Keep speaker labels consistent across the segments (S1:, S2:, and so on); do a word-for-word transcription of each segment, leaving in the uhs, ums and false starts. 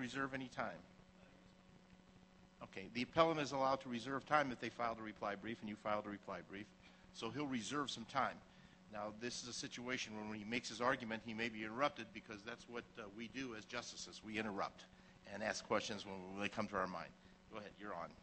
S1: reserve any time? Okay, the appellant is allowed to reserve time if they filed a reply brief and you filed a reply brief, so he'll reserve some time. Now, this is a situation when he makes his argument, he may be interrupted because that's what uh, we do as justices. We interrupt and ask questions when, when they come to our mind. Go ahead, you're on.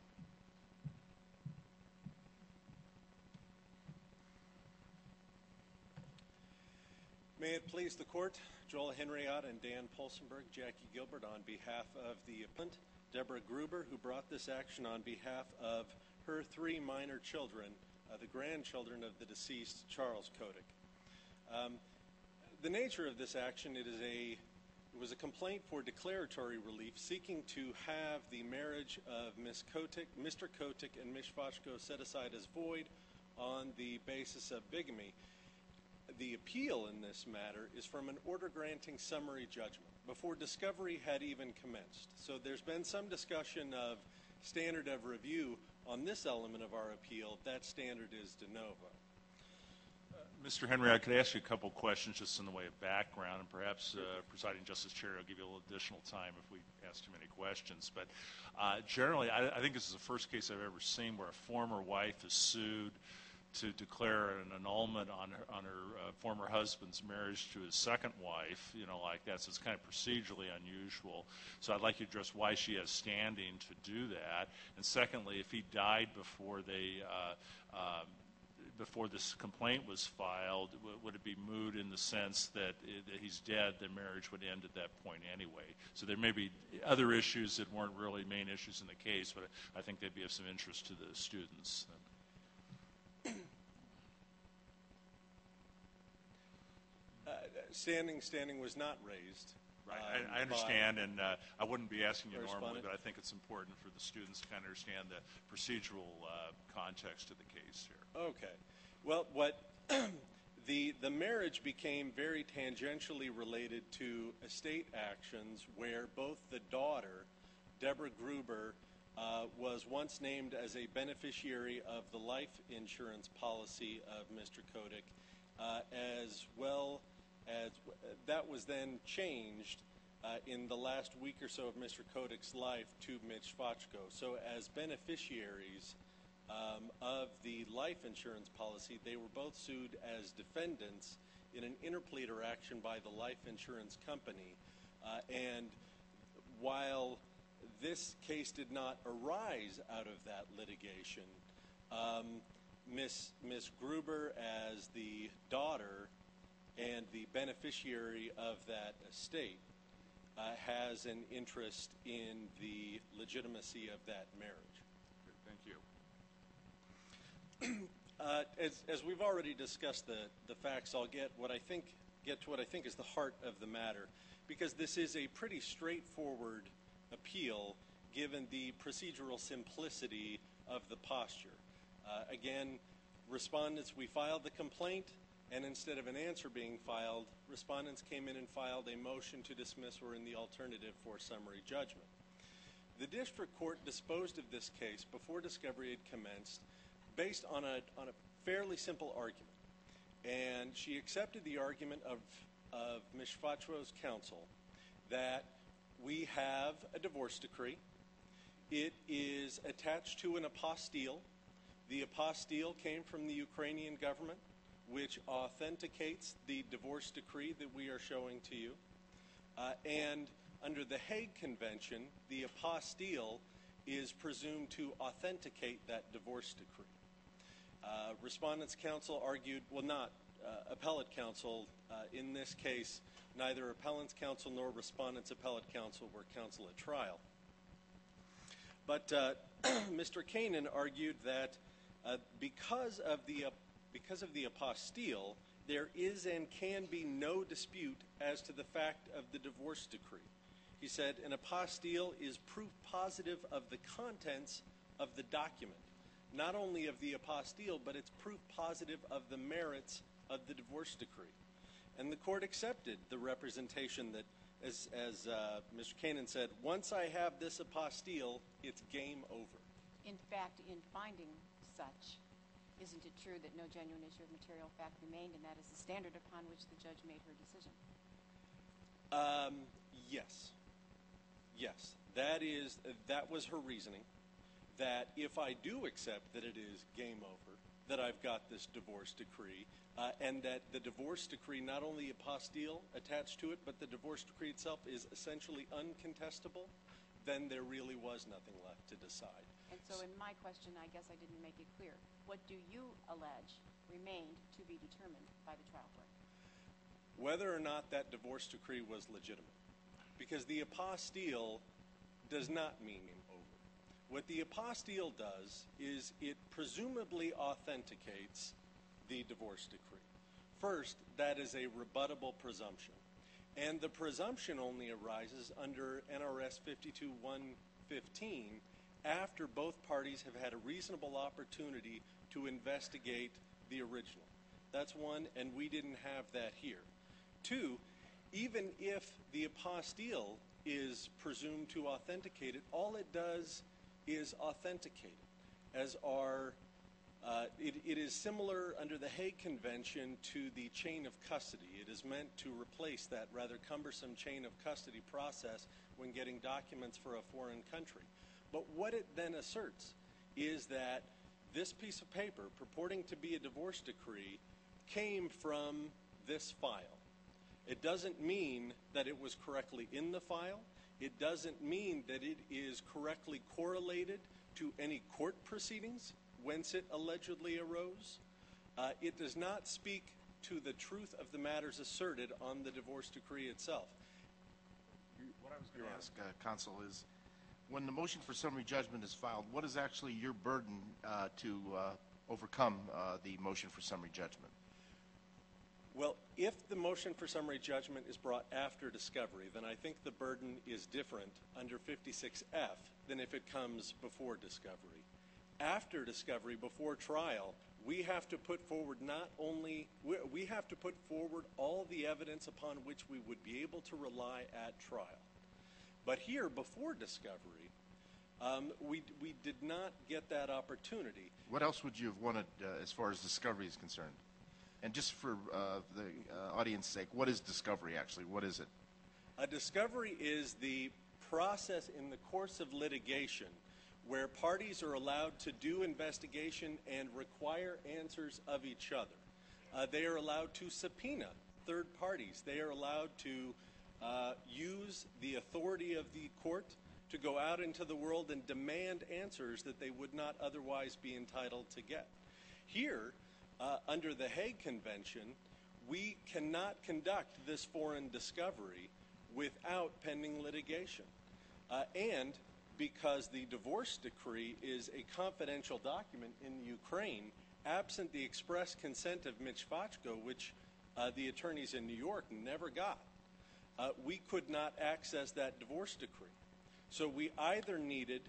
S2: May it please the court, Joel Henriot and Dan Polsenberg, Jackie Gilbert on behalf of the appellant, Deborah Gruber, who brought this action on behalf of her three minor children, uh, the grandchildren of the deceased Charles Kotick. Um, the nature of this action, it is a it was a complaint for declaratory relief seeking to have the marriage of Miss Kotick, Mister Kotick and Miss Fochko set aside as void on the basis of bigamy. The appeal in this matter is from an order granting summary judgment before discovery had even commenced. So there's been some discussion of standard of review on this element of our appeal. That standard is de novo.
S3: Uh, Mister Henry, I could ask you a couple questions just in the way of background, and perhaps uh, Presiding Justice Cherry will give you a little additional time if we ask too many questions. But uh, generally, I, I think this is the first case I've ever seen where a former wife is sued to declare an annulment on her, on her uh, former husband's marriage to his second wife, you know, like that. So it's kind of procedurally unusual. So I'd like you to address why she has standing to do that. And secondly, if he died before they, uh, uh, before this complaint was filed, w would it be moot in the sense that, it, that he's dead, the marriage would end at that point anyway? So there may be other issues that weren't really main issues in the case, but I think they'd be of some interest to the students.
S2: Uh, standing, standing was not raised.
S3: Right,
S2: um,
S3: I, I understand, and uh, I wouldn't be asking you normally,
S2: Respondent.
S3: but I think it's important for the students to kind of understand the procedural uh, context of the case here.
S2: Okay. Well, what the the marriage became very tangentially related to estate actions where both the daughter, Deborah Gruber, uh, was once named as a beneficiary of the life insurance policy of Mister Kotick, uh, as well as uh, that was then changed uh, in the last week or so of Mister Kotick's life to Mitch Fochko. So as beneficiaries um, of the life insurance policy, they were both sued as defendants in an interpleader action by the life insurance company. Uh, and while this case did not arise out of that litigation, um, Miss Miss Gruber, as the daughter and the beneficiary of that estate, uh, has an interest in the legitimacy of that marriage.
S3: Okay, thank you.
S2: uh, as, as we've already discussed the, the facts, I'll get what I think get to what I think is the heart of the matter, because this is a pretty straightforward appeal given the procedural simplicity of the posture. Uh, again, respondents, we filed the complaint, and instead of an answer being filed, respondents came in and filed a motion to dismiss or in the alternative for summary judgment. The district court disposed of this case before discovery had commenced based on a, on a fairly simple argument. And she accepted the argument of, of Miz Fochko's counsel that we have a divorce decree. It is attached to an apostille. The apostille came from the Ukrainian government, which authenticates the divorce decree that we are showing to you. Uh, and under the Hague Convention, the apostille is presumed to authenticate that divorce decree. Uh, Respondents' counsel argued, well, not uh, appellate counsel. Uh, in this case, neither appellant's counsel nor respondent's appellate counsel were counsel at trial. But uh, Mister Kanan argued that uh, because of the uh, because of the apostille, there is and can be no dispute as to the fact of the divorce decree. He said an apostille is proof positive of the contents of the document, not only of the apostille, but it's proof positive of the merits of the divorce decree. And the court accepted the representation that, as, as uh, Mister Kanan said, once I have this apostille, it's game over.
S4: In fact, in finding such, isn't it true that no genuine issue of material fact remained, and that is the standard upon which the judge made her decision?
S2: Um, yes. Yes, that is that was her reasoning, that if I do accept that it is game over, that I've got this divorce decree, uh, and that the divorce decree, not only apostille attached to it, but the divorce decree itself is essentially uncontestable, then there really was nothing left to decide.
S4: And so in my question, I guess I didn't make it clear. What do you allege remained to be determined by the trial court?
S2: Whether or not that divorce decree was legitimate. Because the apostille does not mean game over. What the apostille does is it presumably authenticates the divorce decree. First, that is a rebuttable presumption. And the presumption only arises under N R S fifty-two one fifteen after both parties have had a reasonable opportunity to investigate the original. That's one, and we didn't have that here. Two, even if the apostille is presumed to authenticate it, all it does is authenticate it, as are Uh, it, it is similar under the Hague Convention to the chain of custody. It is meant to replace that rather cumbersome chain of custody process when getting documents for a foreign country. But what it then asserts is that this piece of paper purporting to be a divorce decree came from this file. It doesn't mean that it was correctly in the file. It doesn't mean that it is correctly correlated to any court proceedings whence it allegedly arose. Uh, it does not speak to the truth of the matters asserted on the divorce decree itself.
S1: What I was going to ask, uh, Counsel, is when the motion for summary judgment is filed, what is actually your burden uh, to uh, overcome uh, the motion for summary judgment?
S2: Well, if the motion for summary judgment is brought after discovery, then I think the burden is different under fifty-six F than if it comes before discovery. After discovery, before trial, we have to put forward not only, we, we have to put forward all the evidence upon which we would be able to rely at trial. But here, before discovery, um, we, we did not get that opportunity.
S1: What else would you have wanted uh, as far as discovery is concerned? And just for uh, the uh, audience's sake, what is discovery actually? What is it?
S2: A discovery is the process in the course of litigation where parties are allowed to do investigation and require answers of each other. Uh, they are allowed to subpoena third parties. They are allowed to uh, use the authority of the court to go out into the world and demand answers that they would not otherwise be entitled to get. Here, uh, under the Hague Convention, we cannot conduct this foreign discovery without pending litigation. Uh, and because the divorce decree is a confidential document in Ukraine, absent the express consent of Michvachko, which uh, the attorneys in New York never got, uh, we could not access that divorce decree. So we either needed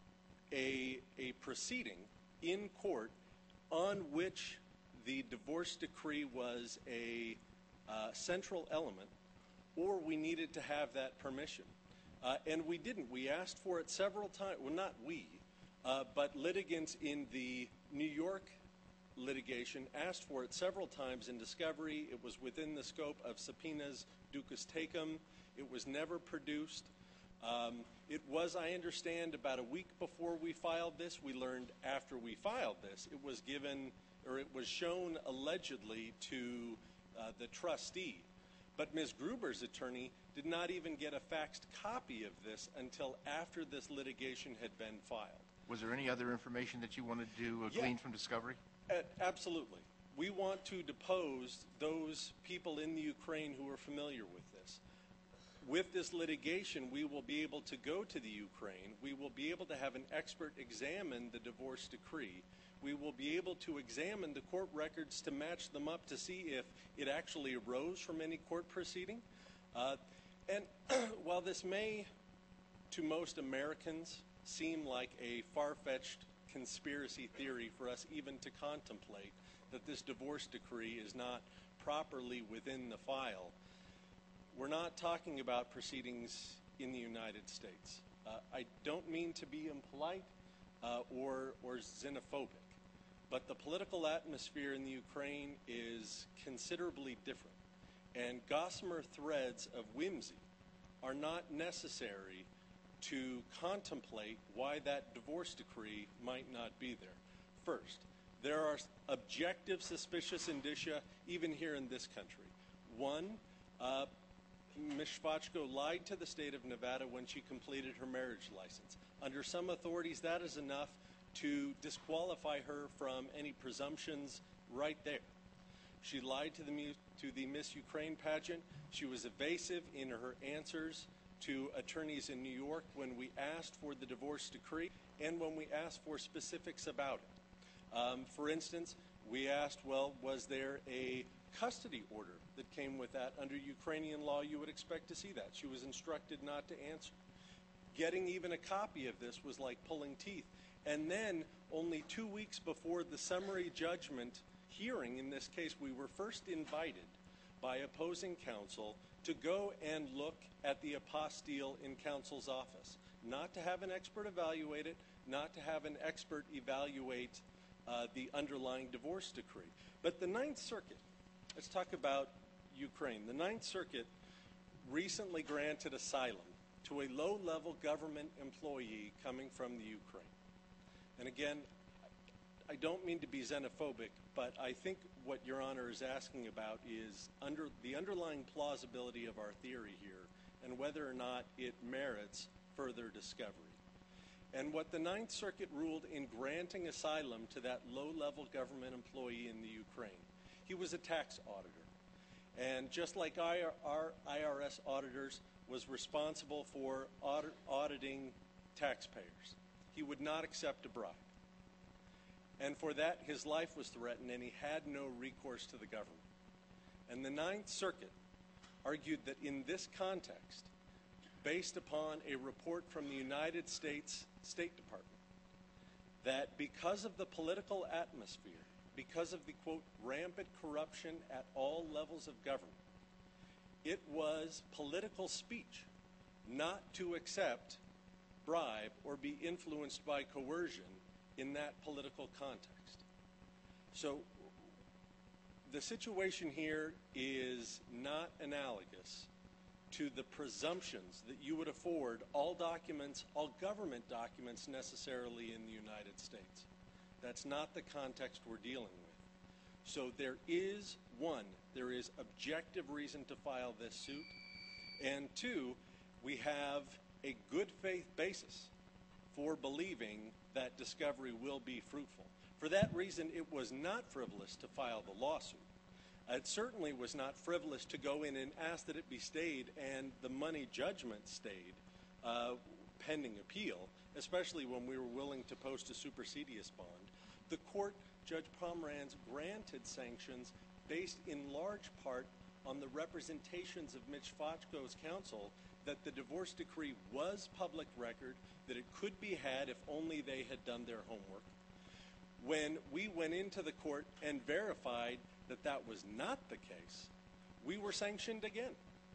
S2: a, a proceeding in court on which the divorce decree was a uh, central element, or we needed to have that permission. Uh, and we didn't. We asked for it several times. Well, not we, uh, but litigants in the New York litigation asked for it several times in discovery. It was within the scope of subpoenas ducus tecum. It was never produced. Um, it was, I understand, about a week before we filed this. We learned after we filed this. It was given, or it was shown allegedly to uh, the trustee. But Miz Gruber's attorney did not even get a faxed copy of this until after this litigation had been filed.
S1: Was there any other information that you wanted to uh,
S2: Yeah.
S1: glean from discovery?
S2: Uh, absolutely. We want to depose those people in the Ukraine who are familiar with this. With this litigation, we will be able to go to the Ukraine. We will be able to have an expert examine the divorce decree. We will be able to examine the court records to match them up to see if it actually arose from any court proceeding. Uh, and while this may, to most Americans, seem like a far-fetched conspiracy theory for us even to contemplate that this divorce decree is not properly within the file, we're not talking about proceedings in the United States. Uh, I don't mean to be impolite uh, or, or xenophobic, but the political atmosphere in the Ukraine is considerably different. And gossamer threads of whimsy are not necessary to contemplate why that divorce decree might not be there. First, there are objective suspicious indicia even here in this country. One, uh, Miz Shvachko lied to the state of Nevada when she completed her marriage license. Under some authorities, that is enough to disqualify her from any presumptions right there. She lied to the, to the Miss Ukraine pageant. She was evasive in her answers to attorneys in New York when we asked for the divorce decree and when we asked for specifics about it. Um, for instance, we asked, well, was there a custody order that came with that? Under Ukrainian law, you would expect to see that. She was instructed not to answer. Getting even a copy of this was like pulling teeth. And then, only two weeks before the summary judgment hearing in this case, we were first invited by opposing counsel to go and look at the apostille in counsel's office. Not to have an expert evaluate it, not to have an expert evaluate uh, the underlying divorce decree. But the Ninth Circuit, let's talk about Ukraine. The Ninth Circuit recently granted asylum to a low-level government employee coming from the Ukraine. And again, I don't mean to be xenophobic, but I think what Your Honor is asking about is under the underlying plausibility of our theory here and whether or not it merits further discovery. And what the Ninth Circuit ruled in granting asylum to that low-level government employee in the Ukraine, he was a tax auditor. And just like our I R S auditors was responsible for audit, auditing taxpayers, he would not accept a bribe. And for that, his life was threatened, and he had no recourse to the government. And the Ninth Circuit argued that in this context, based upon a report from the United States State Department, that because of the political atmosphere, because of the, quote, rampant corruption at all levels of government, it was political speech not to accept bribe or be influenced by coercion in that political context. So the situation here is not analogous to the presumptions that you would afford all documents, all government documents necessarily in the United States. That's not the context we're dealing with. So there is, one, there is objective reason to file this suit, and two, we have a good faith basis for believing that discovery will be fruitful. For that reason, it was not frivolous to file the lawsuit. It certainly was not frivolous to go in and ask that it be stayed and the money judgment stayed uh, pending appeal, especially when we were willing to post a supersedious bond. The court, Judge Pomerantz, granted sanctions based in large part on the representations of Mitch Fochko's counsel that the divorce decree was public record, that it could be had if only they had done their homework. When we went into the court and verified that that was not the case, we were sanctioned again.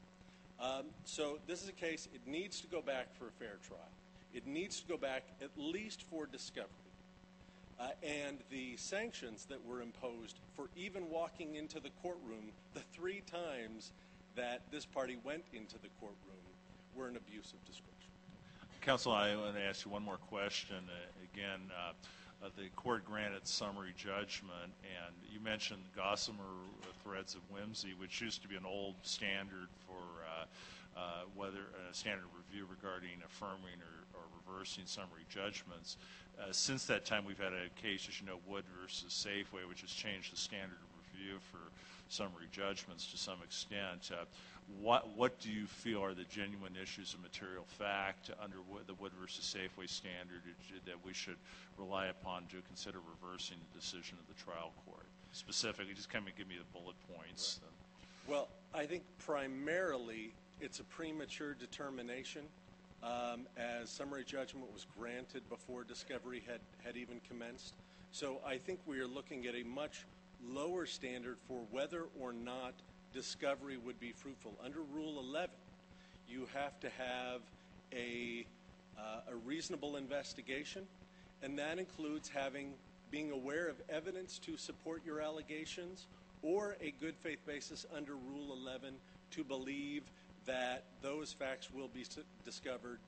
S2: Um, so this is a case, it needs to go back for a fair trial. It needs to go back at least for discovery. Uh, and the sanctions that were imposed for even walking into the courtroom the three times that this party went into the courtroom were an abuse of discretion.
S3: Counsel, I want to ask you one more question. Uh, again, uh, uh, the court granted summary judgment, and you mentioned Gossamer threads of whimsy, which used to be an old standard for uh, uh, whether a standard review regarding affirming or, or reversing summary judgments. Uh, since that time, we've had a case, as you know, Wood versus Safeway, which has changed the standard of review for summary judgments to some extent. Uh, what what do you feel are the genuine issues of material fact under the Wood versus Safeway standard that we should rely upon to consider reversing the decision of the trial court? Specifically, just kind of give me the bullet points.
S2: Right. Well, I think primarily it's a premature determination. Um, as summary judgment was granted before discovery had, had even commenced. So I think we are looking at a much lower standard for whether or not discovery would be fruitful. Under Rule eleven, you have to have a, uh, a reasonable investigation, and that includes having being aware of evidence to support your allegations or a good faith basis under Rule eleven to believe that those facts will be discovered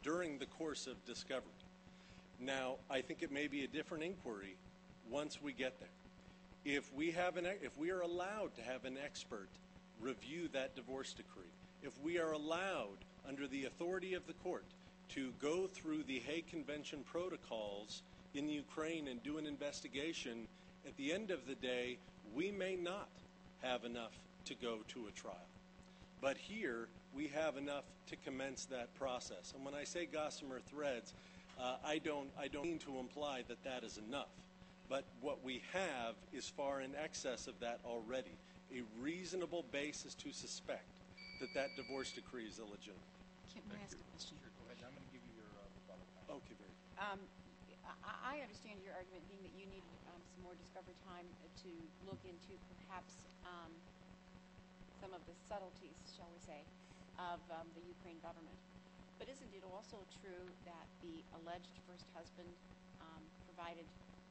S2: during the course of discovery. Now, I think it may be a different inquiry once we get there. If we have an, if we are allowed to have an expert review that divorce decree, if we are allowed under the authority of the court to go through the Hague Convention protocols in Ukraine and do an investigation, at the end of the day, we may not have enough to go to a trial. But here, we have enough to commence that process. And when I say gossamer threads, uh, I don't, I don't mean to imply that that is enough. But what we have is far in excess of that already, a reasonable basis to suspect that that divorce decree is illegitimate.
S4: Can I ask a question?
S1: Sure, go ahead. I'm going to give you your uh, rebuttal time.
S2: Okay, very good.
S4: Um, I, I understand your argument being that you need um, some more discovery time to look into perhaps um, some of the subtleties, shall we say, of um, the Ukraine government. But isn't it also true that the alleged first husband um, provided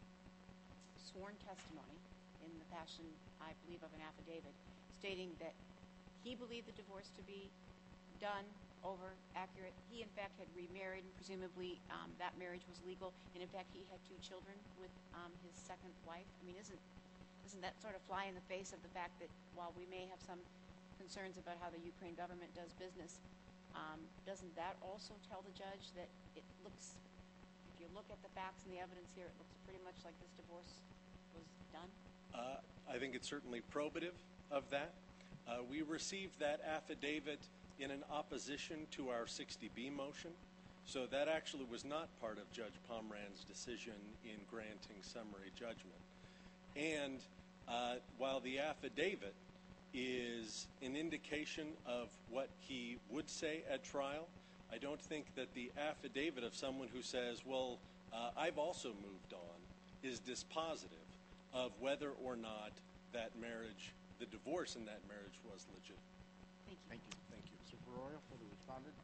S4: sworn testimony in the fashion, I believe, of an affidavit, stating that he believed the divorce to be done, over, accurate. He, in fact, had remarried, and presumably um, that marriage was legal. And, in fact, he had two children with um, his second wife. I mean, isn't doesn't that sort of fly in the face of the fact that while we may have some concerns about how the Ukraine government does business, um, doesn't that also tell the judge that it looks, if you look at the facts and the evidence here, it looks pretty much like this divorce was done?
S2: Uh, I think it's certainly probative of that. Uh, we received that affidavit in an opposition to our sixty B motion, so that actually was not part of Judge Pomeranz's decision in granting summary judgment. And uh, while the affidavit is an indication of what he would say at trial, I don't think that the affidavit of someone who says, well, uh, I've also moved on, is dispositive of whether or not that marriage, the divorce in that marriage was legit.
S4: Thank you.
S1: Thank you.
S2: Thank you.
S1: Mister Ferroyo for the respondent.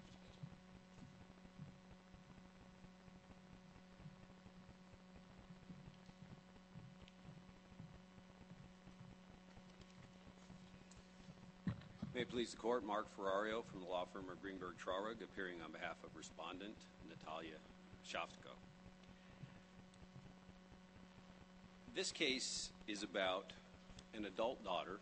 S5: May it please the court, Mark Ferrario from the law firm of Greenberg Traurig, appearing on behalf of respondent Natalia Shavtko. This case is about an adult daughter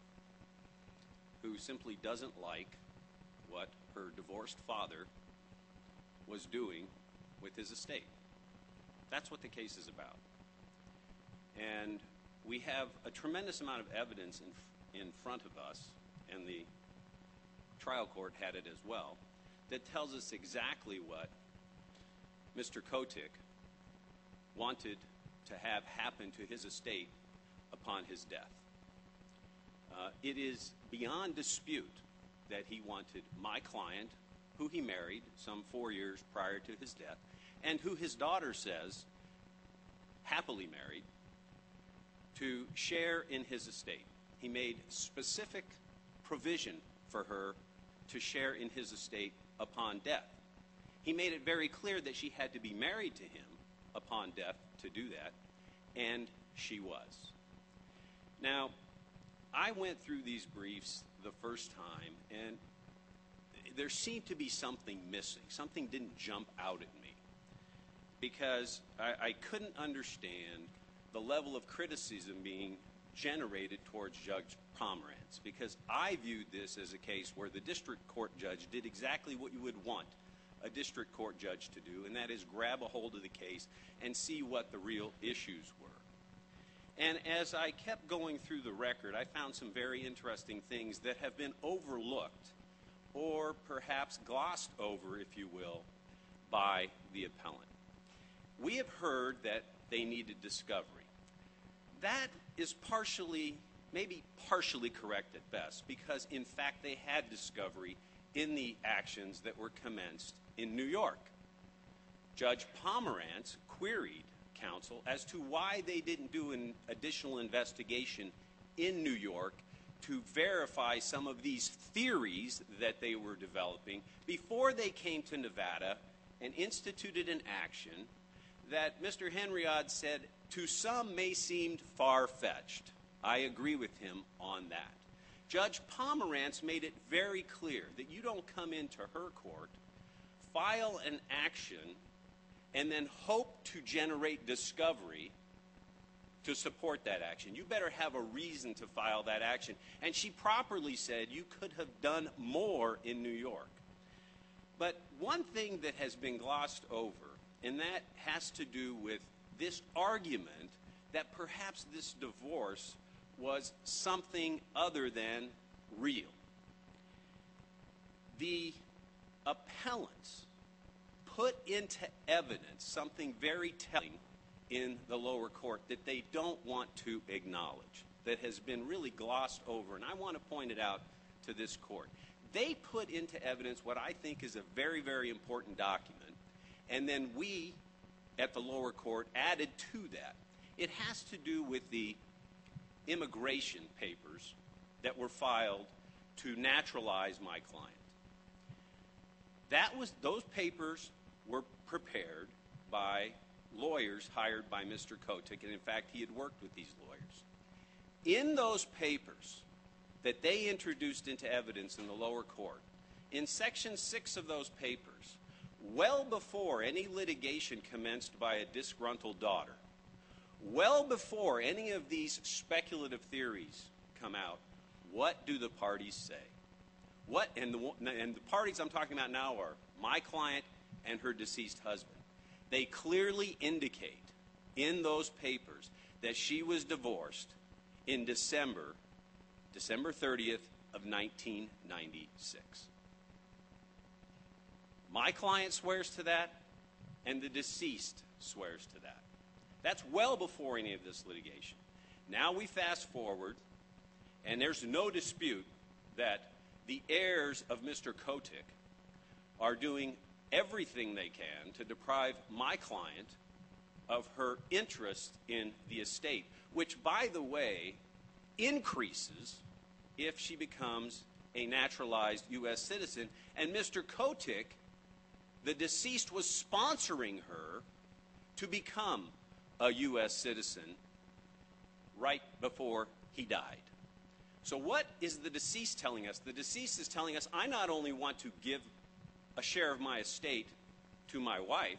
S5: who simply doesn't like what her divorced father was doing with his estate. That's what the case is about. And we have a tremendous amount of evidence in, in front of us, and the trial court had it as well, that tells us exactly what Mister Kotick wanted to have happen to his estate upon his death. Uh, it is beyond dispute that he wanted my client, who he married some four years prior to his death, and who his daughter says, happily married, to share in his estate. He made specific provision for her to share in his estate upon death. He made it very clear that she had to be married to him upon death to do that, and she was. Now, I went through these briefs the first time, and there seemed to be something missing. Something didn't jump out at me, because I, I couldn't understand the level of criticism being generated towards Judge Pomerantz, because I viewed this as a case where the district court judge did exactly what you would want a district court judge to do, and that is grab a hold of the case and see what the real issues were. And as I kept going through the record, I found some very interesting things that have been overlooked, or perhaps glossed over, if you will, by the appellant. We have heard that they needed discovery. That is partially, maybe partially correct at best, because in fact they had discovery in the actions that were commenced in New York. Judge Pomerantz queried counsel as to why they didn't do an additional investigation in New York to verify some of these theories that they were developing before they came to Nevada and instituted an action that Mister Henriod said to some may seem far-fetched. I agree with him on that. Judge Pomerantz made it very clear that you don't come into her court file an action and then hope to generate discovery to support that action. You better have a reason to file that action. And she properly said you could have done more in New York. But one thing that has been glossed over, and that has to do with this argument that perhaps this divorce was something other than real. The appellants put into evidence something very telling in the lower court that they don't want to acknowledge, that has been really glossed over, and I want to point it out to this court. They put into evidence what I think is a very, very important document, and then we at the lower court added to that. It has to do with the immigration papers that were filed to naturalize my client. That was, those papers were prepared by lawyers hired by Mister Kotick, and in fact, he had worked with these lawyers. In those papers that they introduced into evidence in the lower court, in Section six of those papers, well before any litigation commenced by a disgruntled daughter, well before any of these speculative theories come out, what do the parties say? What, and the, and the parties I'm talking about now are my client and her deceased husband. They clearly indicate in those papers that she was divorced in December, December thirtieth of nineteen ninety-six. My client swears to that, and the deceased swears to that. That's well before any of this litigation. Now we fast forward, and there's no dispute that the heirs of Mister Kotick are doing everything they can to deprive my client of her interest in the estate, which, by the way, increases if she becomes a naturalized U S citizen. And Mister Kotick, the deceased, was sponsoring her to become a U S citizen right before he died. So what is the deceased telling us? The deceased is telling us, I not only want to give a share of my estate to my wife,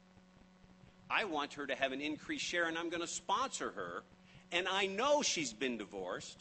S5: I want her to have an increased share, and I'm going to sponsor her, and I know she's been divorced,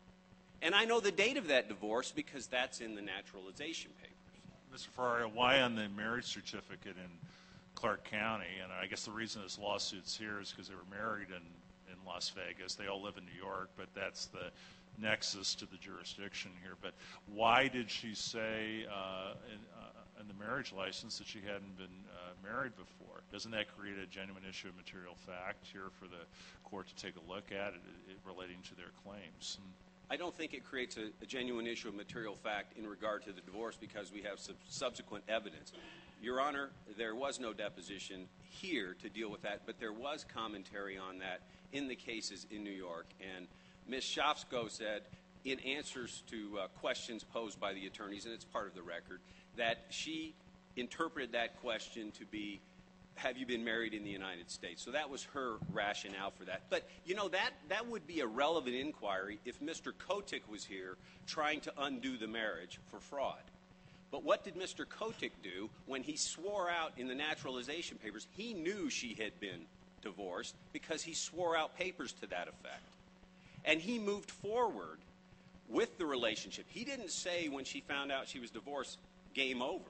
S5: and I know the date of that divorce because that's in the naturalization papers.
S3: Mister Ferrario, why on the marriage certificate in Clark County? And I guess the reason this lawsuit's here is because they were married in, in Las Vegas. They all live in New York, but that's the nexus to the jurisdiction here. But why did she say uh, in, uh, in the marriage license that she hadn't been uh, married before? Doesn't that create a genuine issue of material fact here for the court to take a look at it, it relating to their claims?
S5: I don't think it creates a, a genuine issue of material fact in regard to the divorce because we have sub- subsequent evidence. Your Honor, there was no deposition here to deal with that, but there was commentary on that in the cases in New York. And Miz Shafsko said, in answers to uh, questions posed by the attorneys, and it's part of the record, that she interpreted that question to be, have you been married in the United States? So that was her rationale for that. But, you know, that, that would be a relevant inquiry if Mister Kotick was here trying to undo the marriage for fraud. But what did Mister Kotick do when he swore out in the naturalization papers? He knew she had been divorced because he swore out papers to that effect. And he moved forward with the relationship. He didn't say when she found out she was divorced, game over.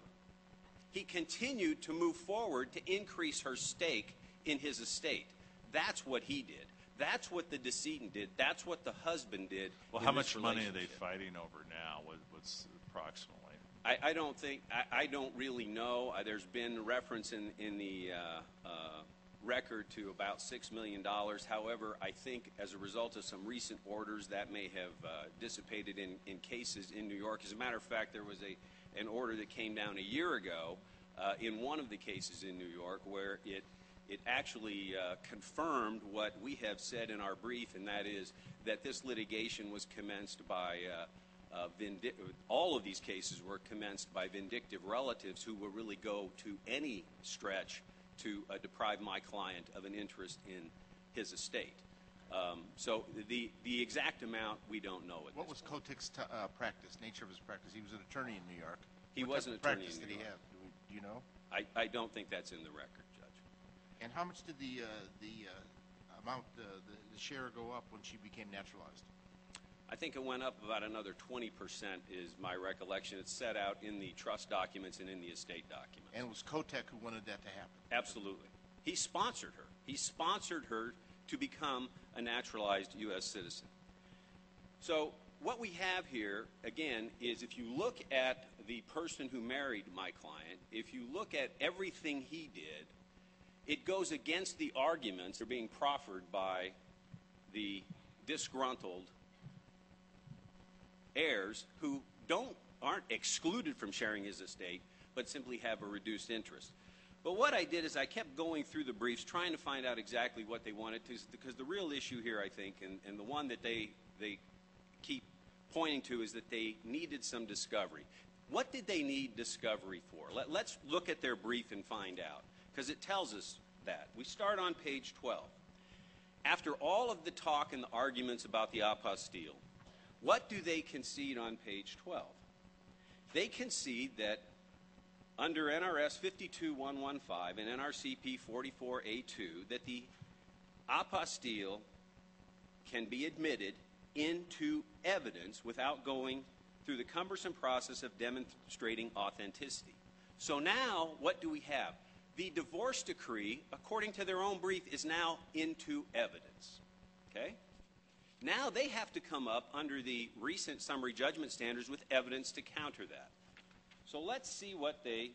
S5: He continued to move forward to increase her stake in his estate. That's what he did. That's what the decedent did. That's what the husband did.
S3: Well, how much money are they fighting over now? What, what's approximately?
S5: I, I don't think, I, I don't really know. Uh, there's been reference in, in the uh, uh, record to about six million dollars. However, I think as a result of some recent orders, that may have uh, dissipated in, in cases in New York. As a matter of fact, there was a an order that came down a year ago uh, in one of the cases in New York where it it actually uh, confirmed what we have said in our brief, and that is that this litigation was commenced by uh, uh, vindi- all of these cases were commenced by vindictive relatives who will really go to any stretch to uh, deprive my client of an interest in his estate. Um, so the the exact amount we don't know. At
S1: What
S5: this
S1: was
S5: point.
S1: Kotick's t- uh, practice, nature of his practice? He was an attorney in New York.
S5: He
S1: What
S5: was
S1: type
S5: an
S1: of
S5: attorney
S1: practice
S5: in
S1: did
S5: New
S1: he
S5: York.
S1: have? Do, we, do you know?
S5: I, I don't think that's in the record, Judge.
S1: And how much did the, uh, the uh, amount, uh, the, the share go up when she became naturalized?
S5: I think it went up about another twenty percent is my recollection. It's set out in the trust documents and in the estate documents.
S1: And it was Kotek who wanted that to happen?
S5: Absolutely. He sponsored her. He sponsored her to become a naturalized U S citizen. So what we have here, again, is if you look at the person who married my client, if you look at everything he did, it goes against the arguments that are being proffered by the disgruntled heirs who don't aren't excluded from sharing his estate, but simply have a reduced interest. But what I did is I kept going through the briefs trying to find out exactly what they wanted to, because the real issue here, I think, and, and the one that they, they keep pointing to is that they needed some discovery. What did they need discovery for? Let, let's look at their brief and find out, because it tells us that. We start on page twelve. After all of the talk and the arguments about the apostille, what do they concede on page twelve? They concede that under N R S fifty-two one fifteen and N R C P forty-four A two, that the apostille can be admitted into evidence without going through the cumbersome process of demonstrating authenticity. So now, what do we have? The divorce decree, according to their own brief, is now into evidence. Okay? Now they have to come up under the recent summary judgment standards with evidence to counter that. So let's see what they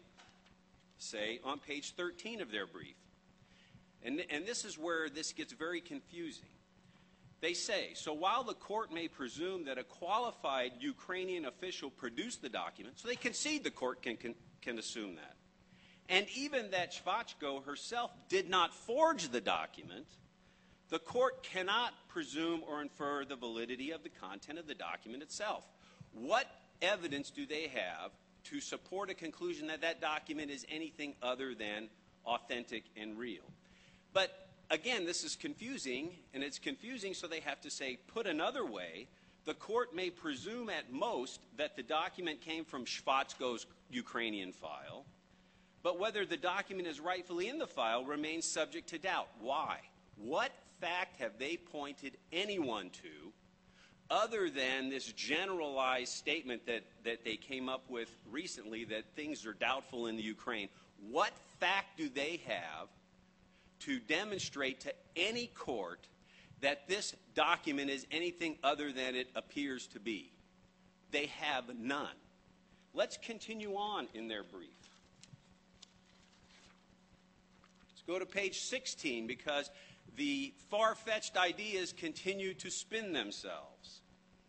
S5: say on page thirteen of their brief. And, and this is where this gets very confusing. They say, so while the court may presume that a qualified Ukrainian official produced the document, so they concede the court can, can, can assume that, and even that Shvachko herself did not forge the document, the court cannot presume or infer the validity of the content of the document itself. What evidence do they have to support a conclusion that that document is anything other than authentic and real? But again, this is confusing, and it's confusing so they have to say, put another way, the court may presume at most that the document came from Shvachko's Ukrainian file, but whether the document is rightfully in the file remains subject to doubt. Why? What fact have they pointed anyone to other than this generalized statement that, that they came up with recently that things are doubtful in the Ukraine? What fact do they have to demonstrate to any court that this document is anything other than it appears to be? They have none. Let's continue on in their brief. Let's go to page sixteen, because the far-fetched ideas continue to spin themselves.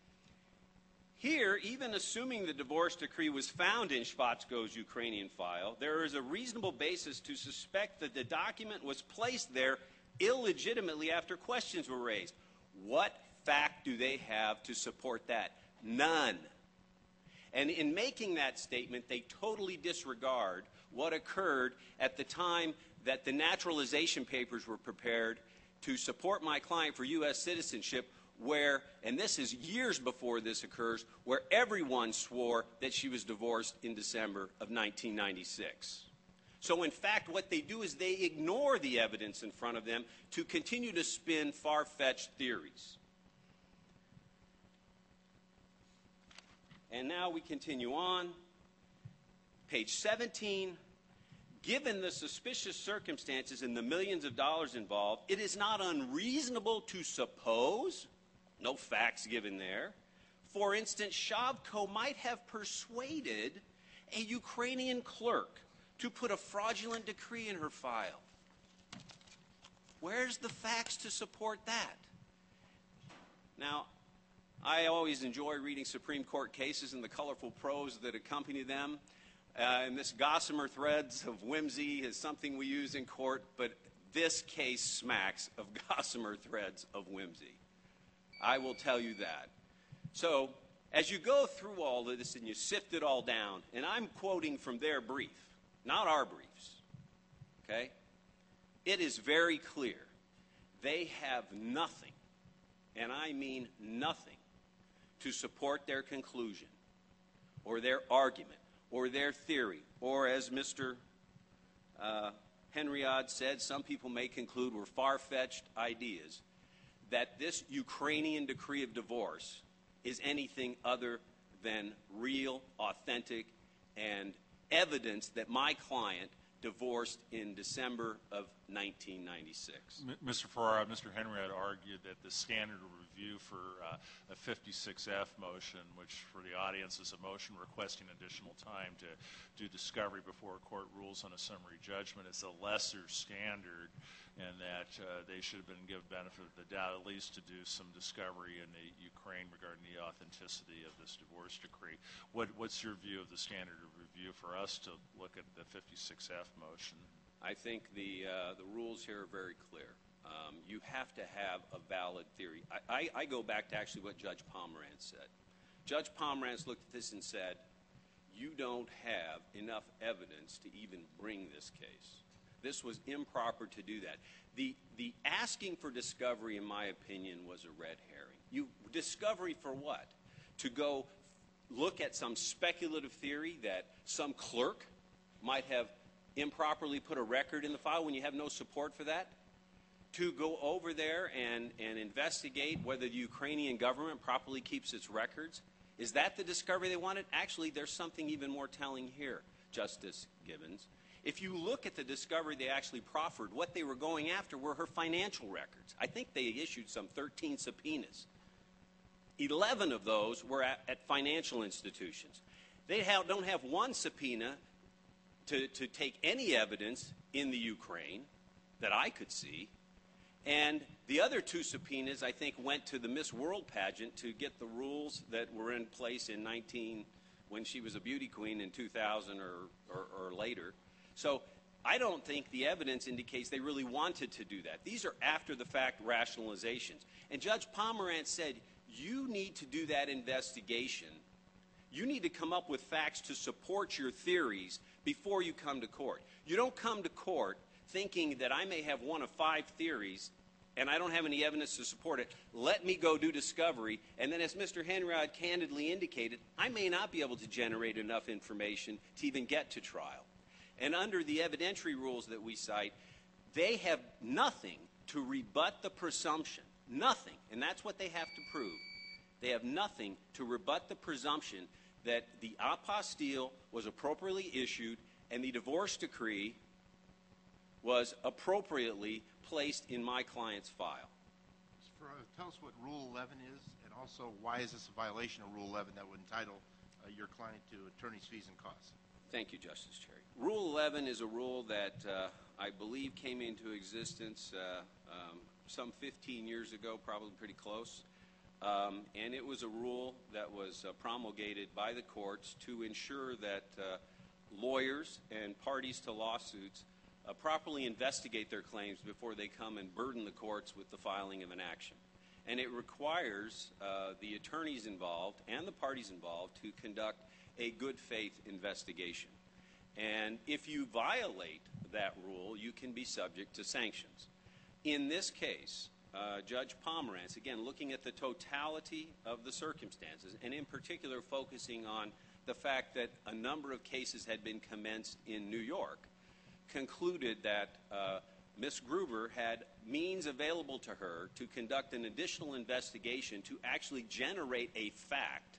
S5: Here, even assuming the divorce decree was found in Shvachko's Ukrainian file, there is a reasonable basis to suspect that the document was placed there illegitimately after questions were raised. What fact do they have to support that? None. And in making that statement, they totally disregard what occurred at the time that the naturalization papers were prepared to support my client for U S citizenship, where, and this is years before this occurs, where everyone swore that she was divorced in December of nineteen ninety-six. So in fact, what they do is they ignore the evidence in front of them to continue to spin far-fetched theories. And now we continue on. Page seventeen. Given the suspicious circumstances and the millions of dollars involved, it is not unreasonable to suppose, no facts given there, for instance, Shavko might have persuaded a Ukrainian clerk to put a fraudulent decree in her file. Where's the facts to support that? Now, I always enjoy reading Supreme Court cases and the colorful prose that accompany them. Uh, and this gossamer threads of whimsy is something we use in court, but this case smacks of gossamer threads of whimsy. I will tell you that. So, as you go through all of this and you sift it all down, and I'm quoting from their brief, not our briefs, okay? It is very clear they have nothing, and I mean nothing, to support their conclusion or their argument or their theory, or as Mister uh, Henriade said, some people may conclude were far-fetched ideas, that this Ukrainian decree of divorce is anything other than real, authentic, and evidence that my client divorced in December of nineteen ninety-six.
S3: M- Mister Farrar, Mister Henry had argued that the standard of review for uh, a fifty-six F motion, which for the audience is a motion requesting additional time to do discovery before a court rules on a summary judgment, is a lesser standard, and that uh, they should have been given benefit of the doubt at least to do some discovery in the Ukraine regarding the authenticity of this divorce decree. What, what's your view of the standard of review for us to look at the fifty-six F motion?
S5: I think the uh, the rules here are very clear. Um, you have to have a valid theory. I, I, I go back to actually what Judge Pomerantz said. Judge Pomerantz looked at this and said, you don't have enough evidence to even bring this case. This was improper to do that. The, the asking for discovery, in my opinion, was a red herring. You, discovery for what? To go look at some speculative theory that some clerk might have improperly put a record in the file when you have no support for that? To go over there and, and investigate whether the Ukrainian government properly keeps its records? Is that the discovery they wanted? Actually, there's something even more telling here, Justice Gibbons. If you look at the discovery they actually proffered, what they were going after were her financial records. I think they issued some thirteen subpoenas. eleven of those were at, at financial institutions. They have, don't have one subpoena to, to take any evidence in the Ukraine that I could see. And the other two subpoenas, I think, went to the Miss World pageant to get the rules that were in place in nineteen, when she was a beauty queen in two thousand or, or, or later. So I don't think the evidence indicates they really wanted to do that. These are after-the-fact rationalizations. And Judge Pomerantz said, you need to do that investigation. You need to come up with facts to support your theories before you come to court. You don't come to court thinking that I may have one of five theories and I don't have any evidence to support it. Let me go do discovery. And then, as Mister Henriade candidly indicated, I may not be able to generate enough information to even get to trial. And under the evidentiary rules that we cite, they have nothing to rebut the presumption. Nothing. And that's what they have to prove. They have nothing to rebut the presumption that the apostille was appropriately issued and the divorce decree was appropriately placed in my client's file.
S1: Mister Farrar, tell us what Rule eleven is, and also why is this a violation of Rule eleven that would entitle uh, your client to attorney's fees and costs?
S5: Thank you, Justice Cherry. Rule eleven is a rule that uh, I believe came into existence uh, um, some fifteen years ago, probably pretty close. Um, and it was a rule that was uh, promulgated by the courts to ensure that uh, lawyers and parties to lawsuits uh, properly investigate their claims before they come and burden the courts with the filing of an action. And it requires uh, the attorneys involved and the parties involved to conduct a good faith investigation. And if you violate that rule, you can be subject to sanctions. In this case, uh, Judge Pomerantz, again, looking at the totality of the circumstances, and in particular focusing on the fact that a number of cases had been commenced in New York, concluded that uh, Miz Gruber had means available to her to conduct an additional investigation to actually generate a fact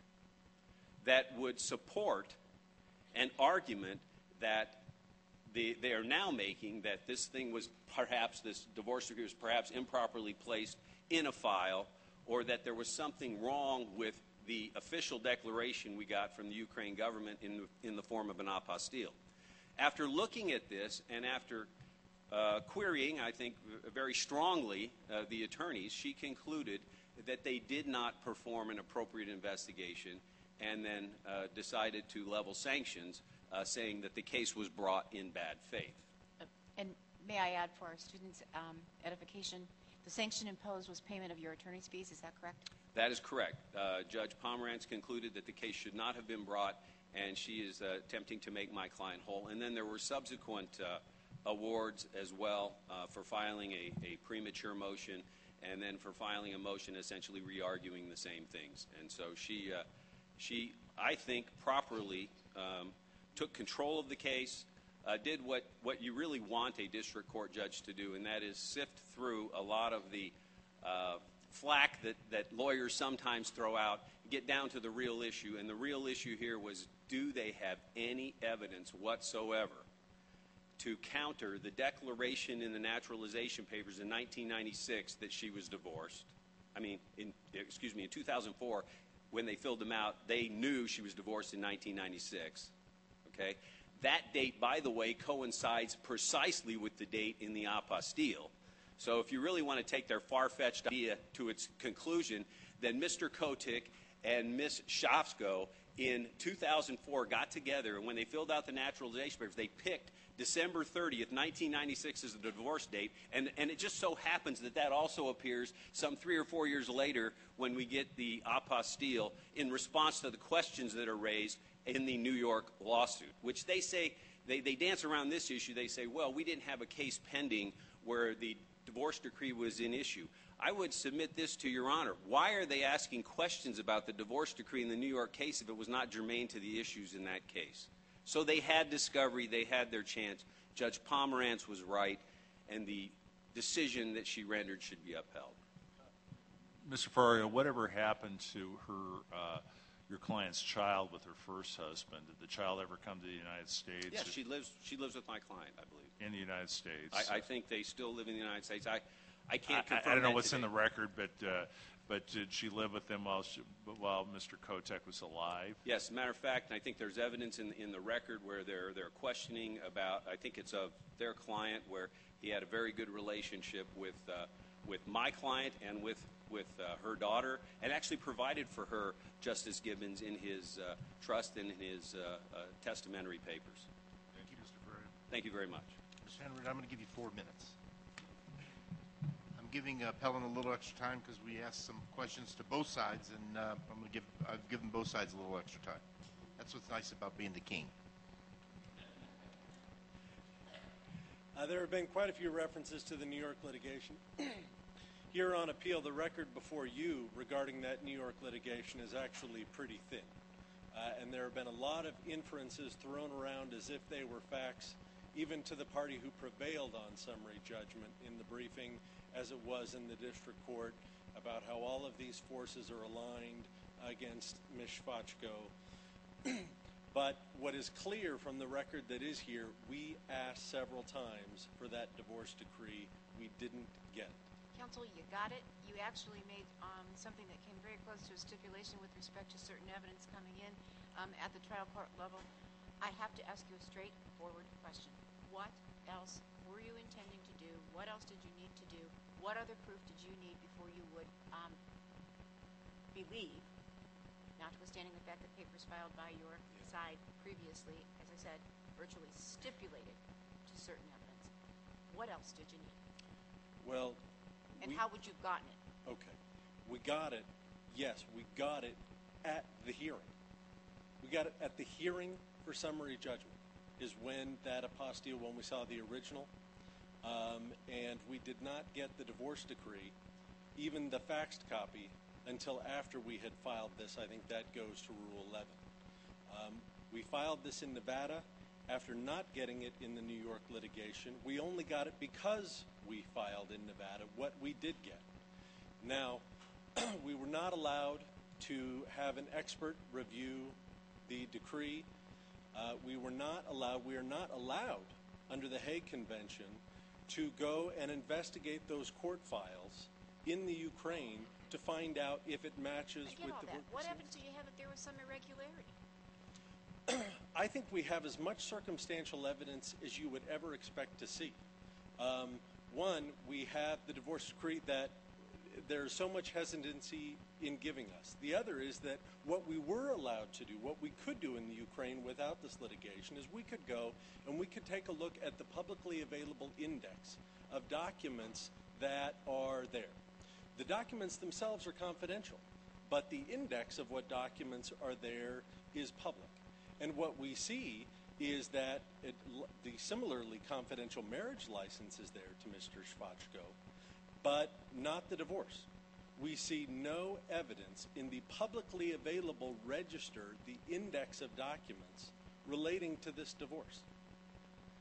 S5: that would support an argument that the, they are now making that this thing was perhaps, this divorce decree was perhaps improperly placed in a file, or that there was something wrong with the official declaration we got from the Ukraine government in, in the form of an apostille. After looking at this and after uh, querying, I think, very strongly uh, the attorneys, she concluded that they did not perform an appropriate investigation, and then uh, decided to level sanctions, uh, saying that the case was brought in bad faith.
S4: Uh, and may I add, for our students' um, edification, the sanction imposed was payment of your attorney's fees, is that correct?
S5: That is correct. Uh, Judge Pomerantz concluded that the case should not have been brought, and she is uh, attempting to make my client whole. And then there were subsequent uh, awards as well uh, for filing a, a premature motion, and then for filing a motion essentially re-arguing the same things. And so she, uh, she I think, properly um, took control of the case, uh, did what, what you really want a district court judge to do, and that is sift through a lot of the uh, flack that, that lawyers sometimes throw out, get down to the real issue. And the real issue here was, do they have any evidence whatsoever to counter the declaration in the naturalization papers in nineteen ninety-six that she was divorced? I mean, in, excuse me, in two thousand four, when they filled them out, they knew she was divorced in nineteen ninety-six. Okay? That date, by the way, coincides precisely with the date in the apostille. So if you really want to take their far-fetched idea to its conclusion, then Mister Kotick and Miss Shafsko in two thousand four got together, and when they filled out the naturalization papers, they picked December thirtieth, nineteen ninety-six as the divorce date, and, and it just so happens that that also appears some three or four years later when we get the apostille in response to the questions that are raised in the New York lawsuit, which they say, they, they dance around this issue. They say, well, we didn't have a case pending where the divorce decree was in issue. I would submit this to Your Honor. Why are they asking questions about the divorce decree in the New York case if it was not germane to the issues in that case? So they had discovery. They had their chance. Judge Pomerantz was right, and the decision that she rendered should be upheld.
S3: Mister Ferrario, whatever happened to her, uh, your client's child with her first husband? Did the child ever come to the United States?
S5: Yes, she lives. She lives with my client, I believe.
S3: In the United States.
S5: I, I think they still live in the United States. I, I can't confirm.
S3: I, I don't know
S5: that
S3: what's
S5: today.
S3: in the record, but uh, but did she live with them while she, while Mister Kotick was alive?
S5: Yes, as a matter of fact, I think there's evidence in in the record where they're they're questioning about. I think it's of their client where he had a very good relationship with uh, with my client and with with uh, her daughter, and actually provided for her, Justice Gibbons, in his uh, trust and in his uh, uh, testamentary papers.
S1: Thank you, Mister Ferrario.
S5: Thank you very much.
S1: Mister Henry, I'm going to give you four minutes. I'm giving uh, Pellin a little extra time because we asked some questions to both sides, and uh, I'm going to give I've given both sides a little extra time. That's what's nice about being the king.
S2: Uh, there have been quite a few references to the New York litigation. Here on appeal, the record before you regarding that New York litigation is actually pretty thin. Uh, and there have been a lot of inferences thrown around as if they were facts, even to the party who prevailed on summary judgment in the briefing, as it was in the district court, about how all of these forces are aligned against Miz Shvachko. But what is clear from the record that is here, we asked several times for that divorce decree. We didn't get it.
S4: Counsel, you got it. You actually made um, something that came very close to a stipulation with respect to certain evidence coming in um, at the trial court level. I have to ask you a straightforward question. What else were you intending to do? What else did you need to do? What other proof did you need before you would um, believe, notwithstanding the fact that papers filed by your side previously, as I said, virtually stipulated to certain evidence? What else did you need?
S2: Well,
S4: And
S2: we,
S4: how would you have gotten it?
S2: okay, we got it. Yes, we got it at the hearing. We got it at the hearing for summary judgment is when that apostille, when we saw the original, um, and we did not get the divorce decree, even the faxed copy, until after we had filed this. I think that goes to Rule eleven. Um, we filed this in Nevada. After not getting it in the New York litigation, we only got it because we filed in Nevada what we did get. Now, we were not allowed to have an expert review the decree. Uh, we were not allowed, we are not allowed under the Hague Convention to go and investigate those court files in the Ukraine to find out if it matches
S4: I get
S2: with
S4: all
S2: the...
S4: that. What evidence do you have that there was some irregularity?
S2: I think we have as much circumstantial evidence as you would ever expect to see. Um, one, we have the divorce decree that there's so much hesitancy in giving us. The other is that what we were allowed to do, what we could do in the Ukraine without this litigation, is we could go and we could take a look at the publicly available index of documents that are there. The documents themselves are confidential, but the index of what documents are there is public. And what we see is that it, the similarly confidential marriage license is there to Mister Shvachko, but not the divorce. We see no evidence in the publicly available register, the index of documents, relating to this divorce.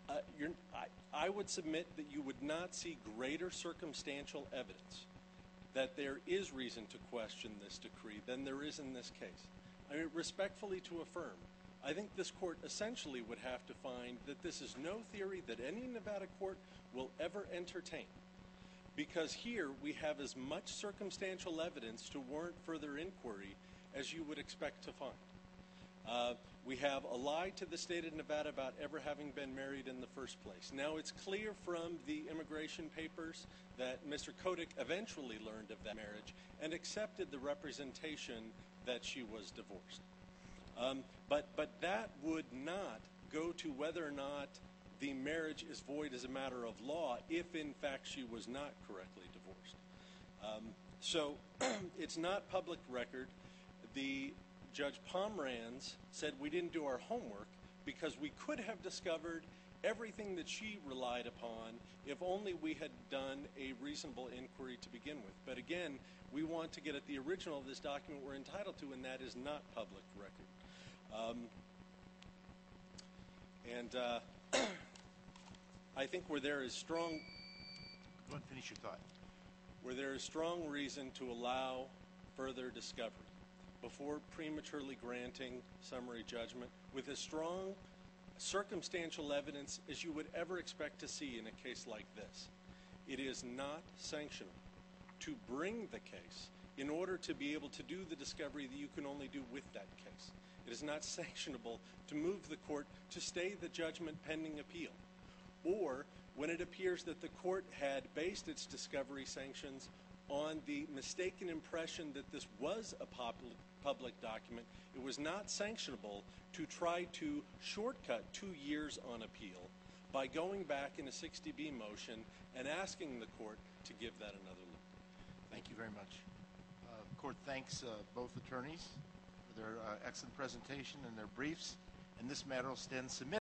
S2: Uh, you're, I, I would submit that you would not see greater circumstantial evidence that there is reason to question this decree than there is in this case. I mean, respectfully to affirm, I think this court essentially would have to find that this is no theory that any Nevada court will ever entertain. Because here we have as much circumstantial evidence to warrant further inquiry as you would expect to find. Uh, we have a lie to the state of Nevada about ever having been married in the first place. Now it's clear from the immigration papers that Mister Kotick eventually learned of that marriage and accepted the representation that she was divorced. Um, but, but that would not go to whether or not the marriage is void as a matter of law if in fact she was not correctly divorced. Um, so it's not public record. The Judge Pomerantz said we didn't do our homework because we could have discovered everything that she relied upon if only we had done a reasonable inquiry to begin with. But again, we want to get at the original of this document we're entitled to, and that is not public record. Um, and uh, I think where there is strong...
S1: Go ahead and finish your thought.
S2: Where there is strong reason to allow further discovery before prematurely granting summary judgment with as strong circumstantial evidence as you would ever expect to see in a case like this, it is not sanctionable to bring the case in order to be able to do the discovery that you can only do with that case. It is not sanctionable to move the court to stay the judgment pending appeal, or when it appears that the court had based its discovery sanctions on the mistaken impression that this was a public, public document, it was not sanctionable to try to shortcut two years on appeal by going back in a sixty B motion and asking the court to give that another look.
S1: Thank you very much. Uh, the court thanks uh, both attorneys for their uh, excellent presentation and their briefs, and this matter will stand submitted.